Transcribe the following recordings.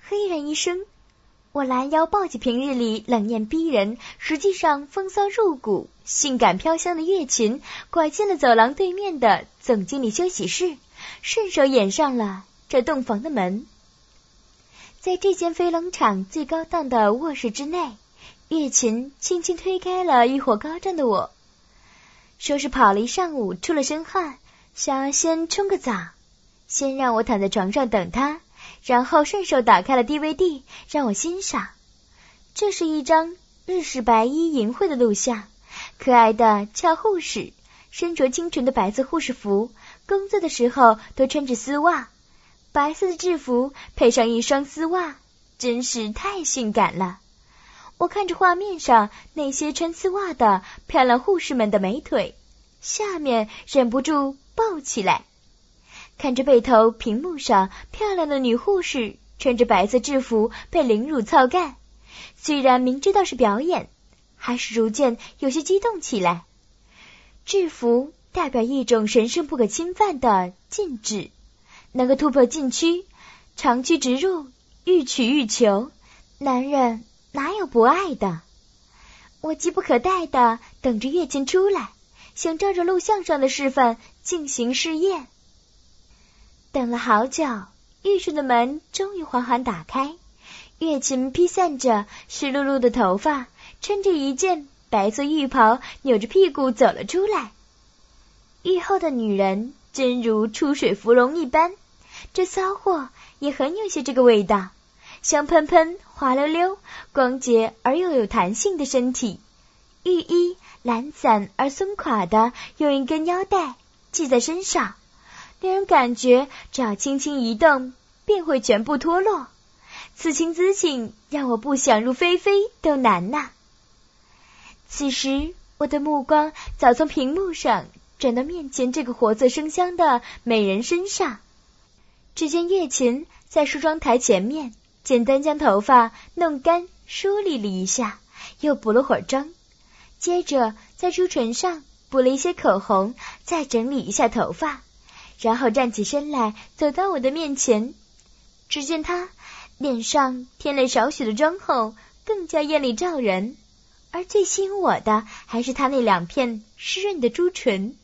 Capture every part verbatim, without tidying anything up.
嘿然一声，我拦腰抱起平日里冷艳逼人，实际上风骚入骨、性感飘香的月琴，拐进了走廊对面的总经理休息室，顺手掩上了这洞房的门。在这间飞龙场最高档的卧室之内，月琴轻轻推开了欲火高涨的我，说是跑了一上午，出了身汗，想要先冲个澡，先让我躺在床上等他，然后顺手打开了 D V D 让我欣赏。这是一张日式白衣淫秽的录像，可爱的俏护士身着清纯的白色护士服，工作的时候都穿着丝袜，白色的制服配上一双丝袜，真是太性感了。我看着画面上那些穿丝袜的漂亮护士们的美腿，下面忍不住抱起来。看着背头屏幕上漂亮的女护士穿着白色制服被凌辱操干，虽然明知道是表演，还是逐渐有些激动起来。制服代表一种神圣不可侵犯的禁止，能够突破禁区，长驱直入，欲取欲求，男人哪有不爱的？我急不可待地等着月琴出来，想照着录像上的示范进行试验。等了好久，浴室的门终于缓缓打开，月琴披散着湿漉漉的头发，穿着一件白色浴袍，扭着屁股走了出来。浴后的女人真如出水芙蓉一般，这骚货也很有些这个味道，香喷喷、滑溜溜、光洁而又有弹性的身体，浴衣懒散而松垮的用一根腰带系在身上，令人感觉只要轻轻一动便会全部脱落。此情此景，让我不想入非非都难呐。此时我的目光早从屏幕上转到面前这个活色生香的美人身上。只见月琴在梳妆台前面简单将头发弄干梳理了一下，又补了会儿妆，接着在朱唇上补了一些口红，再整理一下头发，然后站起身来走到我的面前。只见她脸上添了少许的妆后更加艳丽照人，而最吸引我的还是她那两片湿润的朱唇。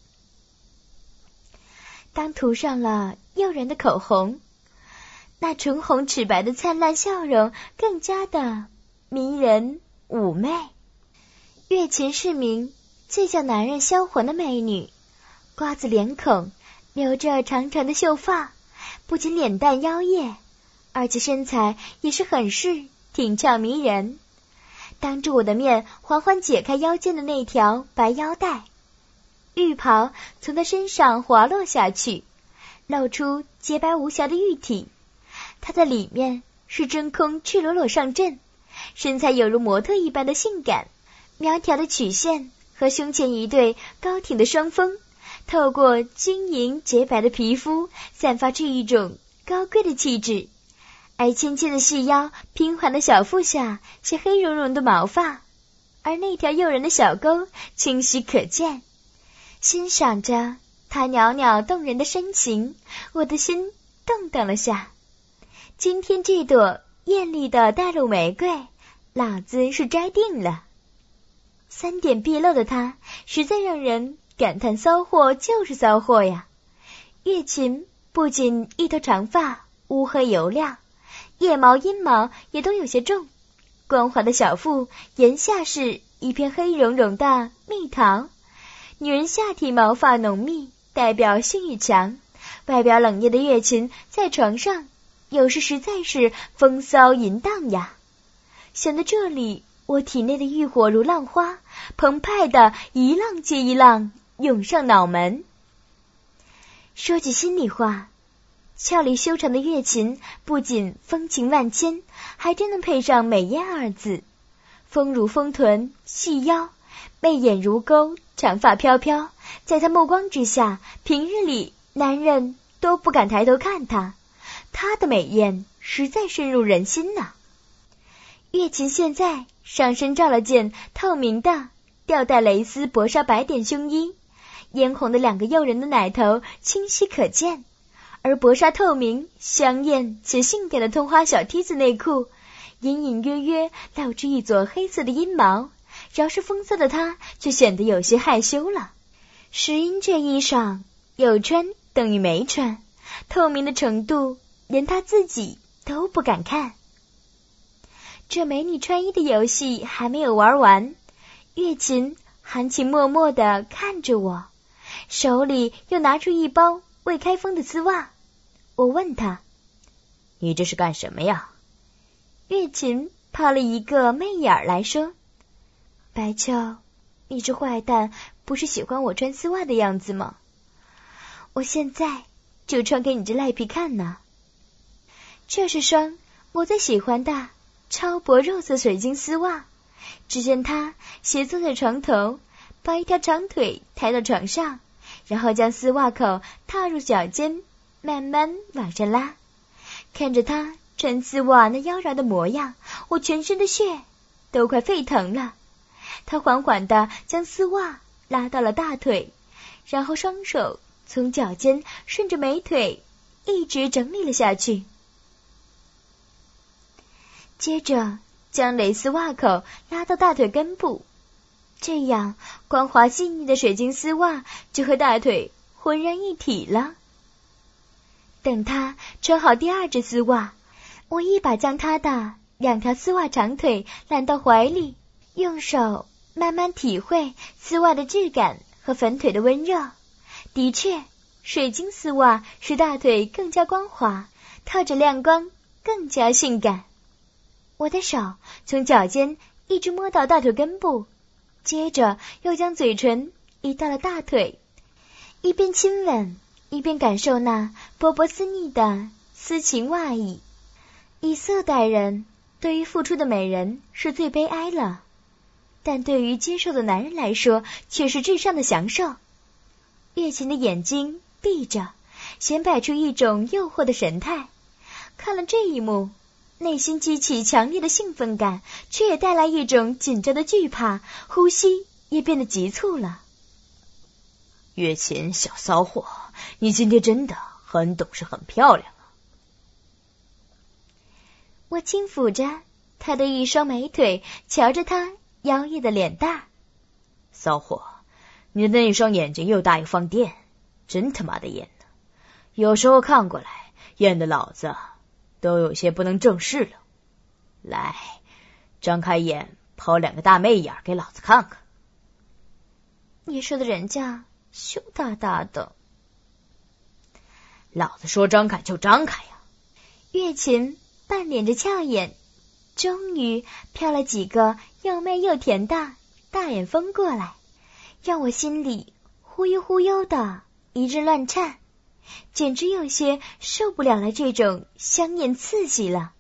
当涂上了诱人的口红，那唇红齿白的灿烂笑容更加的迷人妩媚。月琴是名最叫男人销魂的美女，瓜子脸孔，留着长长的秀发，不仅脸蛋妖艳，而且身材也是很是挺俏迷人。当着我的面缓缓解开腰间的那条白腰带，浴袍从她身上滑落下去，露出洁白无瑕的玉体。她在里面是真空赤裸裸上阵，身材有如模特一般的性感，苗条的曲线和胸前一对高挺的双峰，透过晶莹洁白的皮肤散发出一种高贵的气质。而纤纤的细腰，平缓的小腹下是黑茸茸的毛发，而那条诱人的小沟清晰可见。欣赏着她袅袅动人的身形，我的心动荡了下。今天这朵艳丽的大陆玫瑰，老子是摘定了。三点毕露的她，实在让人感叹骚货就是骚货呀。月琴不仅一头长发乌黑油亮，腋毛阴毛也都有些重，光滑的小腹沿下是一片黑茸茸的蜜桃。女人下体毛发浓密，代表性欲强，外表冷艳的月琴在床上有时实在是风骚淫荡呀。想到这里，我体内的欲火如浪花，澎湃的一浪接一浪涌上脑门。说句心里话，俏丽修长的月琴不仅风情万千，还真能配上美艳二字。丰乳丰臀，细腰，媚眼如钩，长发飘飘，在她目光之下，平日里男人都不敢抬头看她，她的美艳实在深入人心呐。月琴现在上身罩了件透明的吊带蕾丝薄纱白点胸衣，嫣红的两个诱人的奶头清晰可见， 而薄纱透明、香艳且性感的通花小梯子内裤，隐隐约约露出一撮黑色的阴毛，饶是风色的她却显得有些害羞了。石英这衣裳有穿等于没穿，透明的程度连她自己都不敢看。这美女穿衣的游戏还没有玩完，月琴含情脉脉地看着我，手里又拿出一包未开封的丝袜。我问她： 你这是干什么呀？ 月琴抛了一个媚眼来说：白秋，你这坏蛋不是喜欢我穿丝袜的样子吗？我现在就穿给你这赖皮看呢。这是双我最喜欢的超薄肉色水晶丝袜。只见他斜坐在床头，把一条长腿抬到床上，然后将丝袜口踏入脚尖，慢慢往上拉。看着他穿丝袜那妖娆的模样，我全身的血都快沸腾了。他缓缓地将丝袜拉到了大腿，然后双手从脚尖顺着美腿一直整理了下去，接着将蕾丝袜口拉到大腿根部，这样光滑细腻的水晶丝袜就和大腿浑然一体了。等他穿好第二只丝袜，我一把将他的两条丝袜长腿揽到怀里，用手慢慢体会丝袜的质感和粉腿的温热。的确，水晶丝袜使大腿更加光滑，透着亮光，更加性感。我的手从脚尖一直摸到大腿根部，接着又将嘴唇移到了大腿，一边亲吻一边感受那波波丝腻的丝情袜意。以色待人，对于付出的美人是最悲哀了，但对于接受的男人来说却是至上的享受。月琴的眼睛闭着，显摆出一种诱惑的神态。看了这一幕，内心激起强烈的兴奋感，却也带来一种紧张的惧怕，呼吸也变得急促了。 月琴小骚货，你今天真的很懂事，很漂亮啊。 我轻抚着她的一双美腿，瞧着她妖艳的脸蛋。 骚货，你的那双眼睛又大又放电，真他妈的艳呢。有时候看过来，艳的老子都有些不能正视了。来，张开眼，抛两个大媚眼给老子看看。 你说的人家羞答答的。 老子说张开就张开呀。 月琴半敛着俏眼，终于飘了几个又媚又甜的大眼风过来，让我心里忽悠忽悠的一阵乱颤，简直有些受不了了这种香艳刺激了。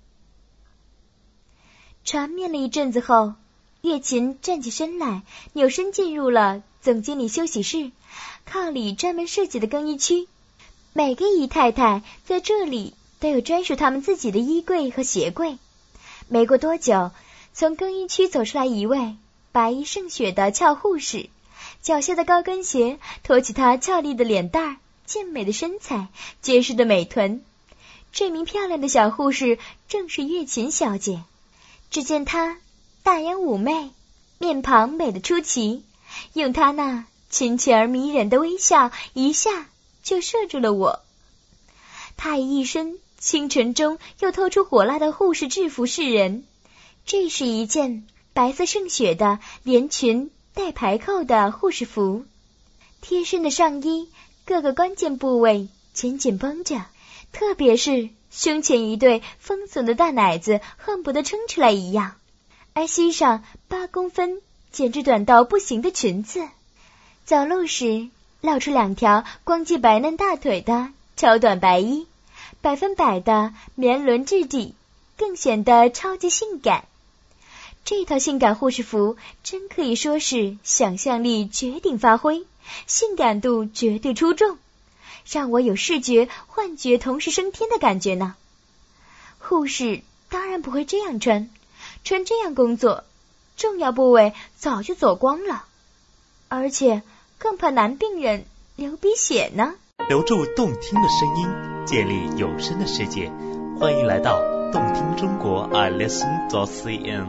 缠绵了一阵子后，月琴站起身来，扭身进入了总经理休息室，靠里专门设计的更衣区。每个姨太太在这里都有专属他们自己的衣柜和鞋柜。没过多久，从更衣区走出来一位白衣胜雪的俏护士，脚下的高跟鞋托起她俏丽的脸蛋，健美的身材，结实的美臀。这名漂亮的小护士正是月琴小姐。只见她大眼妩媚，面庞美得出奇，用她那亲切而迷人的微笑一下就射住了我。她以一身清纯中又透出火辣的护士制服示人，这是一件白色胜雪的连裙带排扣的护士服，贴身的上衣各个关键部位紧紧绷着，特别是胸前一对丰耸的大奶子恨不得撑出来一样，而膝上八公分简直短到不行的裙子，走路时露出两条光洁白嫩大腿的超短白衣，百分百的棉纶质地，更显得超级性感。这套性感护士服真可以说是想象力绝顶发挥，性感度绝对出众，让我有视觉幻觉同时升天的感觉呢。护士当然不会这样穿，穿这样工作，重要部位早就走光了，而且更怕男病人流鼻血呢。 留住动听的声音，建立有声的世界。欢迎来到动听中国 I listen dot c n。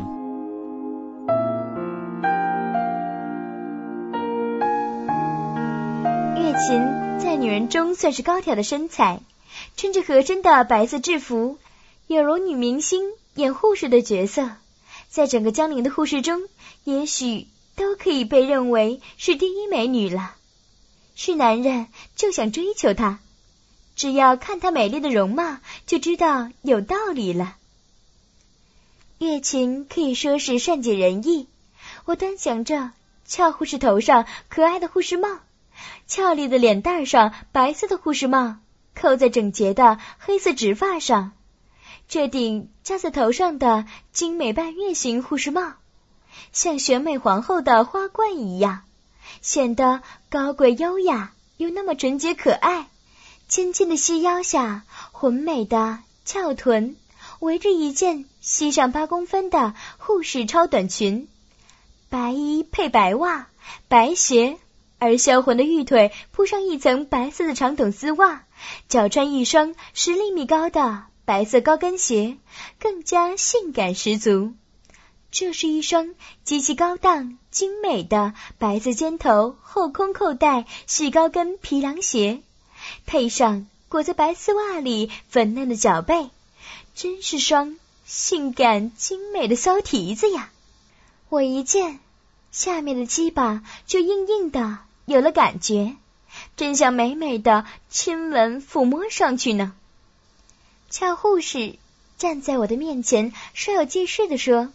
月琴在女人中算是高挑的身材，穿着合身的白色制服，有如女明星演护士的角色，在整个江宁的护士中，也许都可以被认为是第一美女了。是男人就想追求她，只要看她美丽的容貌，就知道有道理了。月琴可以说是善解人意，我端详着俏护士头上可爱的护士帽，俏丽的脸蛋上白色的护士帽扣在整洁的黑色直发上，这顶扎在头上的精美半月形护士帽，像选美皇后的花冠一样，显得高贵优雅又那么纯洁可爱。轻轻的细腰下，浑美的翘臀围着一件膝上八公分的护士超短裙，白衣配白袜，白鞋，而销魂的玉腿铺上一层白色的长筒丝袜，脚穿一双十厘米高的白色高跟鞋，更加性感十足。这是一双极其高档精美的白色尖头后空扣带细高跟皮凉鞋，配上裹在白丝袜里粉嫩的脚背，真是双性感精美的骚蹄子呀！我一见，下面的鸡巴就硬硬的有了感觉，真想美美的亲吻抚摸上去呢。俏护士站在我的面前，稍有介事地说：“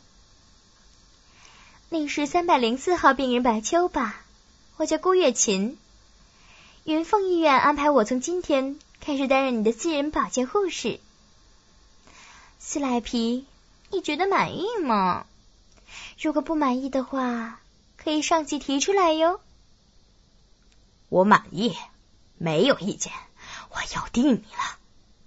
你是三百零四号病人白秋吧？我叫顾月琴。云凤医院安排我从今天开始担任你的私人保健护士。斯赖皮，你觉得满意吗？如果不满意的话，可以上级提出来哟。” 我满意，没有意见，我要定你了。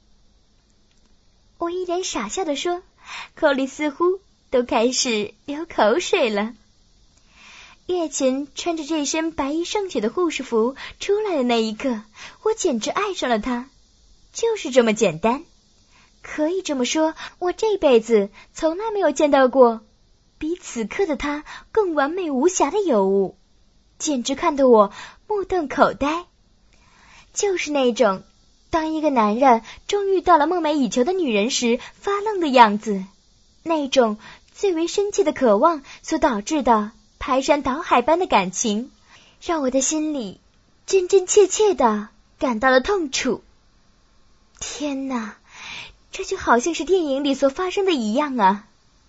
我一脸傻笑地说，口里似乎都开始流口水了。月琴穿着这身白衣胜雪的护士服出来的那一刻，我简直爱上了她，就是这么简单。可以这么说，我这辈子从来没有见到过比此刻的她更完美无瑕的尤物，简直看得我目瞪口呆。就是那种当一个男人终于到了梦寐以求的女人时发愣的样子，那种最为深切的渴望所导致的排山倒海般的感情，让我的心里真真切切地感到了痛楚。天哪，这就好像是电影里所发生的一样啊！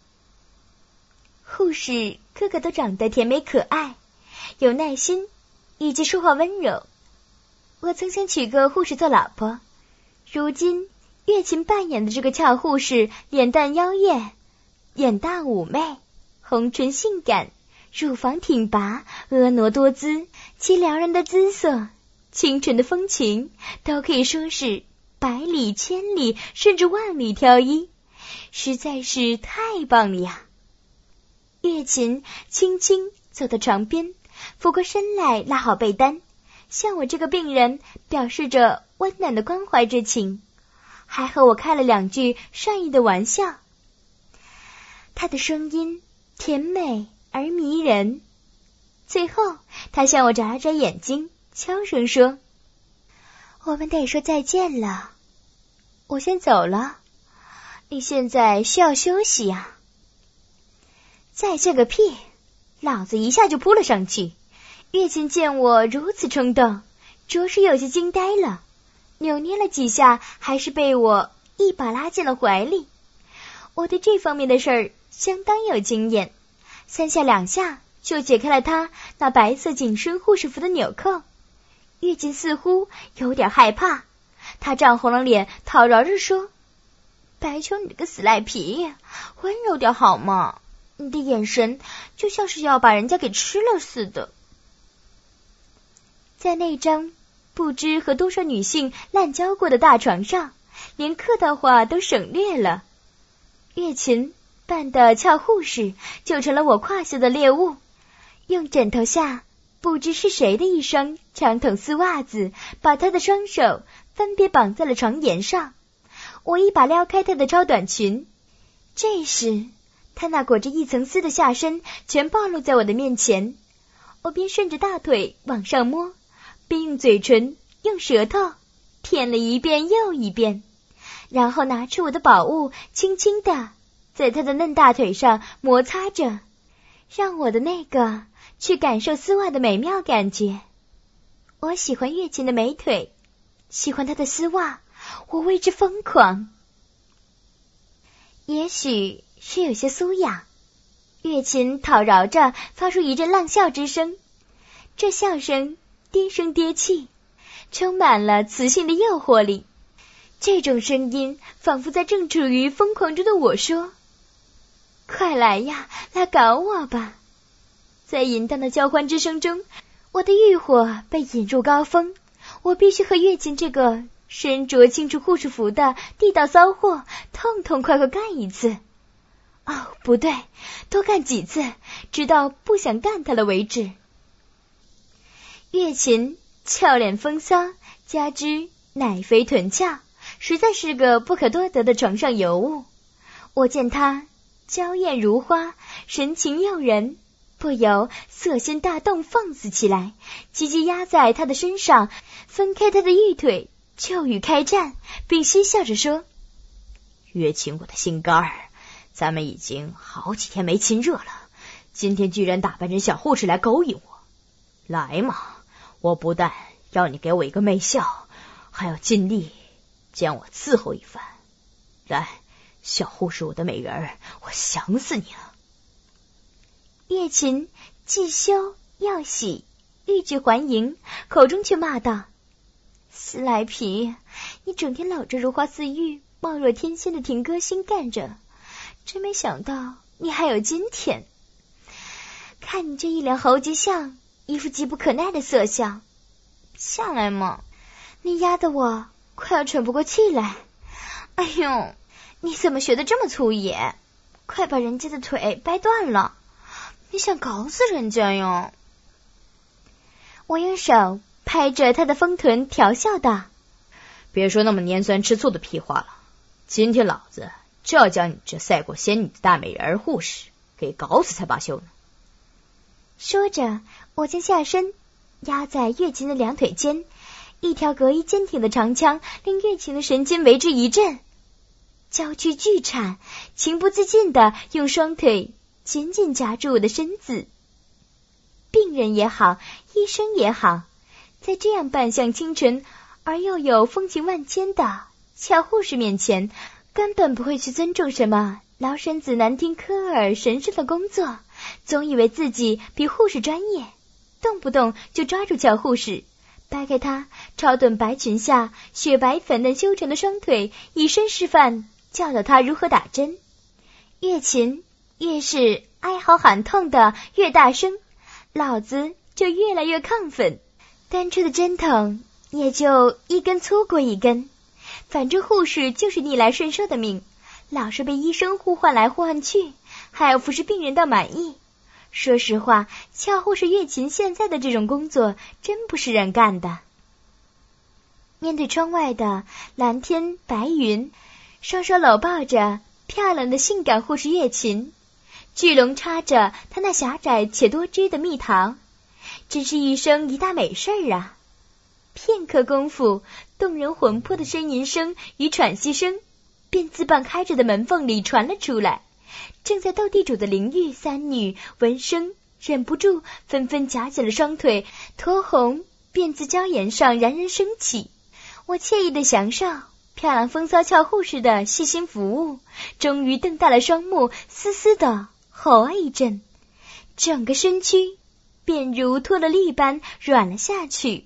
护士个个都长得甜美可爱，有耐心，以及说话温柔。我曾想娶个护士做老婆，如今月琴扮演的这个俏护士，脸蛋妖艳，眼大妩媚，红唇性感，乳房挺拔，婀娜多姿，其撩人的姿色，清纯的风情，都可以说是百里千里甚至万里挑一，实在是太棒了呀！月琴轻轻走到床边，俯过身来拉好被单，向我这个病人表示着温暖的关怀之情，还和我开了两句善意的玩笑。他的声音甜美而迷人，最后他向我眨了眨眼睛，悄声说：“我们得说再见了，我先走了，你现在需要休息呀。”再见个屁！老子一下就扑了上去。月琴见我如此冲动，着实有些惊呆了，扭捏了几下，还是被我一把拉进了怀里。我对这方面的事儿相当有经验，三下两下就解开了他那白色紧身护士服的纽扣。月琴似乎有点害怕，他涨红了脸，讨饶着说：“白秋，你这个死赖皮，温柔点好吗？你的眼神就像是要把人家给吃了似的。”在那张不知和多少女性滥交过的大床上，连客套话都省略了。月琴扮的俏护士就成了我胯下的猎物，用枕头下不知是谁的一双长筒丝袜子，把他的双手分别绑在了床沿上。我一把撩开他的超短裙，这时他那裹着一层丝的下身全暴露在我的面前。我边顺着大腿往上摸，边用嘴唇用舌头舔了一遍又一遍，然后拿出我的宝物，轻轻地在他的嫩大腿上摩擦着，让我的那个去感受丝袜的美妙感觉。我喜欢月琴的美腿，喜欢她的丝袜，我为之疯狂。也许是有些酥痒，月琴讨饶着发出一阵浪笑之声，这笑声跌声跌气，充满了磁性的诱惑力。这种声音仿佛在正处于疯狂中的我说，快来呀，来搞我吧。在淫荡的交欢之声中，我的欲火被引入高峰，我必须和月琴这个身着清楚护士服的地道骚货痛痛快快干一次。哦，不对，多干几次，直到不想干它了为止。月琴俏脸风骚，加之奶肥臀翘，实在是个不可多得的床上尤物。我见她娇艳如花，神情诱人，不由色心大动，放肆起来，急急压在他的身上，分开他的玉腿，就欲开战，并嬉笑着说， 月琴我的心肝儿，咱们已经好几天没亲热了，今天居然打扮成小护士来勾引我。来嘛，我不但要你给我一个媚笑，还要尽力将我伺候一番。来，小护士我的美人儿，我想死你了。 月琴既羞又喜，欲拒还迎，口中却骂道，斯莱皮，你整天老着如花似玉、貌若天仙的婷歌星干着，真没想到你还有今天。看你这一脸猴急相，一副急不可耐的色相，下来嘛，你压得我快要喘不过气来。哎呦，你怎么学得这么粗野？快把人家的腿掰断了，你想搞死人家哟。我用手拍着他的丰臀调笑道， 别说那么拈酸吃醋的屁话了，今天老子就要将你这赛过仙女的大美人儿护士给搞死才罢休呢。 说着，我将下身压在月琴的两腿间，一条隔衣坚挺的长枪令月琴的神经为之一震，娇躯巨颤，情不自禁地用双腿紧紧夹住我的身子。病人也好，医生也好，在这样扮相清纯而又有风情万千的俏护士面前，根本不会去尊重什么劳神子难听科尔神圣的工作，总以为自己比护士专业，动不动就抓住俏护士，掰开她超短白裙下雪白粉嫩修长的双腿，以身示范，教导她如何打针。越勤越是哀嚎喊痛的越大声，老子就越来越亢奋，单出的针筒也就一根粗过一根。反正护士就是逆来顺受的命，老是被医生呼唤来呼唤去，还要服侍病人到满意。说实话，俏护士月琴现在的这种工作真不是人干的。面对窗外的蓝天白云，双手搂抱着漂亮的性感护士月琴，巨龙插着她那狭窄且多汁的蜜桃，真是一生一大美事儿啊！片刻功夫，动人魂魄的呻吟声与喘息声便自半开着的门缝里传了出来。正在斗地主的灵玉三女闻声忍不住纷纷夹紧了双腿，酡红便自娇颜上冉冉升起。我惬意的享受漂亮风骚俏护士的细心服务，终于瞪大了双目，嘶嘶的吼了一阵，整个身躯便如脱了力般软了下去。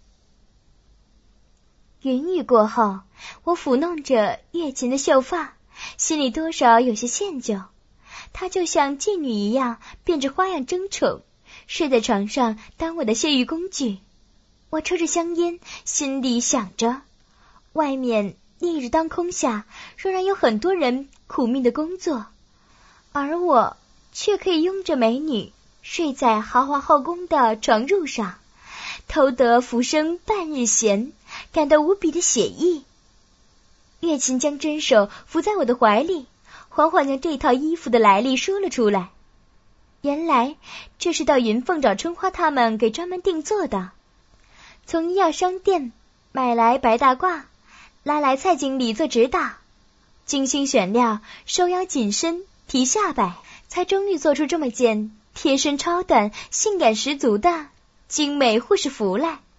云雨过后，我抚弄着月琴的秀发，心里多少有些歉疚。她就像妓女一样，变着花样争宠，睡在床上当我的泄欲工具。我抽着香烟，心里想着，外面烈日当空下，仍然有很多人苦命的工作，而我却可以拥着美女睡在豪华后宫的床褥上，偷得浮生半日闲，感到无比的写意。月琴将真手伏在我的怀里，缓缓将这套衣服的来历说了出来。原来这是到云凤找春花他们给专门定做的，从医药商店买来白大褂，拉来蔡经理做指导，精心选料，收腰紧身，提下摆，才终于做出这么件贴身超短、性感十足的精美护士服来。